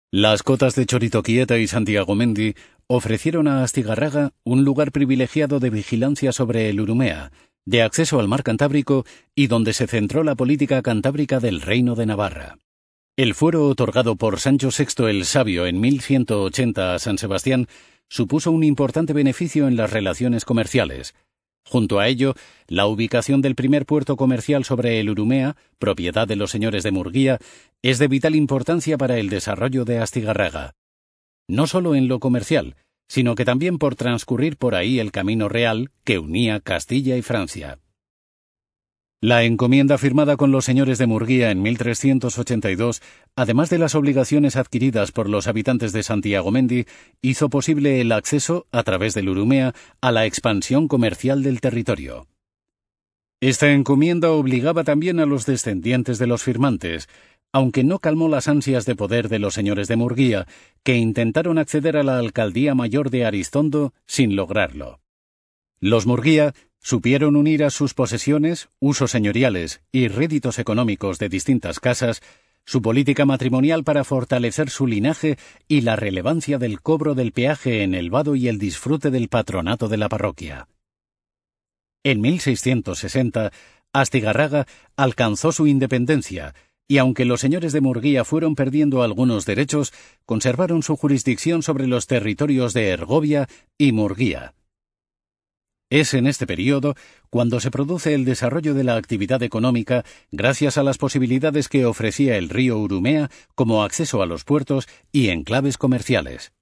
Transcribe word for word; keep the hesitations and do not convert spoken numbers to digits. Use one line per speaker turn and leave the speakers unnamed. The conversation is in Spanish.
Las cotas de Choritoquieta y Santiagomendi ofrecieron a Astigarraga un lugar privilegiado de vigilancia sobre el Urumea, de acceso al mar Cantábrico y donde se centró la política cantábrica del Reino de Navarra. El fuero otorgado por Sancho sexto el Sabio en mil ciento ochenta a San Sebastián supuso un importante beneficio en las relaciones comerciales. Junto a ello, la ubicación del primer puerto comercial sobre el Urumea, propiedad de los señores de Murguía, es de vital importancia para el desarrollo de Astigarraga. No solo en lo comercial, sino que también por transcurrir por ahí el camino real que unía Castilla y Francia. La encomienda firmada con los señores de Murguía en mil trescientos ochenta y dos, además de las obligaciones adquiridas por los habitantes de Santiagomendi, hizo posible el acceso, a través del Urumea, a la expansión comercial del territorio. Esta encomienda obligaba también a los descendientes de los firmantes, aunque no calmó las ansias de poder de los señores de Murguía, que intentaron acceder a la alcaldía mayor de Aristondo sin lograrlo. Los Murguía supieron unir a sus posesiones, usos señoriales y réditos económicos de distintas casas su política matrimonial para fortalecer su linaje y la relevancia del cobro del peaje en el vado y el disfrute del patronato de la parroquia. En mil seiscientos sesenta, Astigarraga alcanzó su independencia y aunque los señores de Murguía fueron perdiendo algunos derechos, conservaron su jurisdicción sobre los territorios de Ergovia y Murguía. Es en este periodo cuando se produce el desarrollo de la actividad económica gracias a las posibilidades que ofrecía el río Urumea como acceso a los puertos y enclaves comerciales.